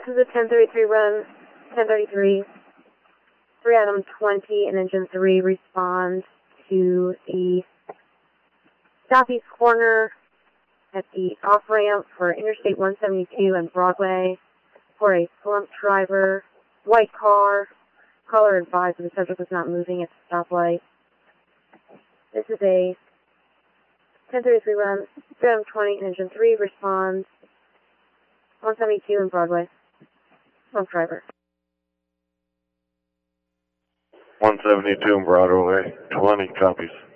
this is a 1033 run, 1033, 3 Adam 20 and engine 3 respond to the southeast corner at the off-ramp for Interstate 172 and Broadway for a slumped driver, white car. Caller advised the subject was not moving at the stoplight. This is a 1033 run, 3 Adam 20 and engine 3 responds 172 and Broadway. Slumped driver. 172 and Broadway, 20 copies.